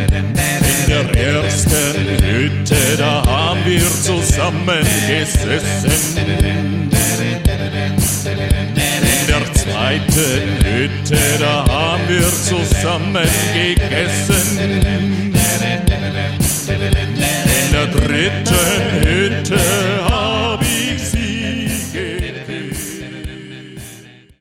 In der ersten Hütte, da haben wir zusammen gesessen. In der zweiten Hütte, da haben wir zusammen gegessen. In der dritten Hütte